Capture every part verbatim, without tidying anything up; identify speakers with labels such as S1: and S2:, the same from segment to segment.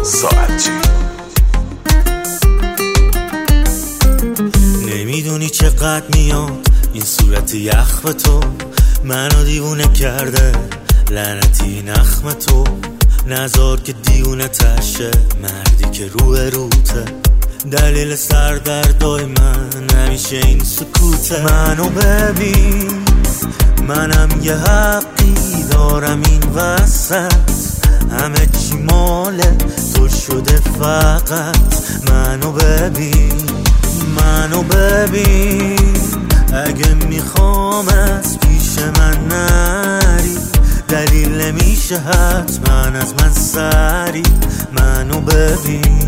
S1: ساعتی.
S2: نمیدونی چقدر میاد این صورت یخ به تو، منو دیوونه کرده لعنتی نخم تو. نزار که دیونه تشه مردی که روح روته، دلیل سردردای من همیشه این سکوته. منو ببین منم یه حقی دارم این وسط، همه چی مال تو شده فقط. منو ببین منو ببین اگه میخوام از پیش من نری، دلیل نمیشه حتما از من سری. منو ببین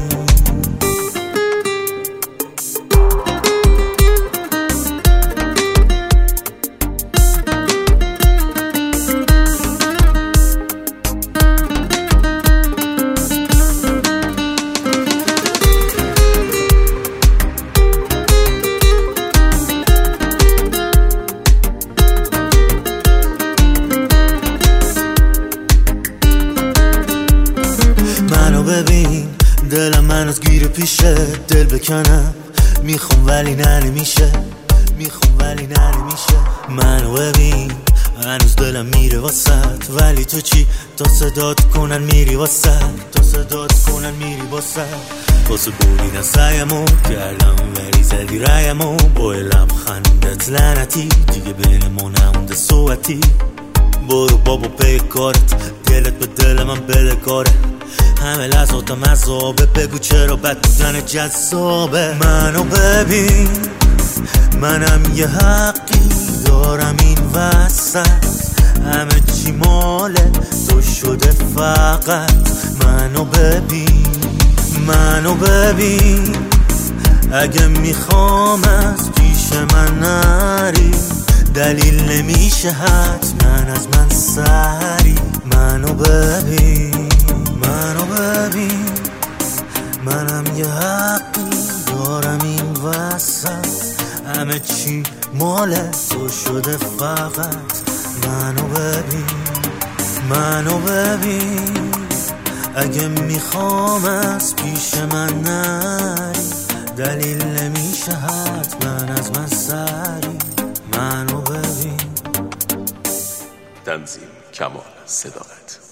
S2: ببین دلم من از گیر پیشه، دل بکنم میخوام ولی نه نمیشه، میخوام ولی نه نمیشه. منو ببین هنوز دلم میره واسط، ولی تو چی تا صدات کنن میری واسط، تا صدات کنن میری واسط. واسه بودین از سعیمو کردم ولی زدی رایمو، با لبخندت لعنتی دیگه بینمون نمونده صحبتی. برو بابا پی کارت، دلت به دل من بده کاره، همه لحظاتم عذابه، بگو چرا بد بودن جذابه. منو ببین منم یه حقی دارم این وسط، همه چی ماله تو شده فقط. منو ببین منو ببین اگه میخوام از پیش من نری، دلیل نمیشه حتما از من سری. منو ببین منو ببین منم یه حقی دارم این وسط، همه چی مال تو شده فقط. منو ببین منو ببین اگه میخوام از پیش من نری، دلیل نمیشه حتما از من سری. منو ببین.
S1: تنظیم کمال صداقت.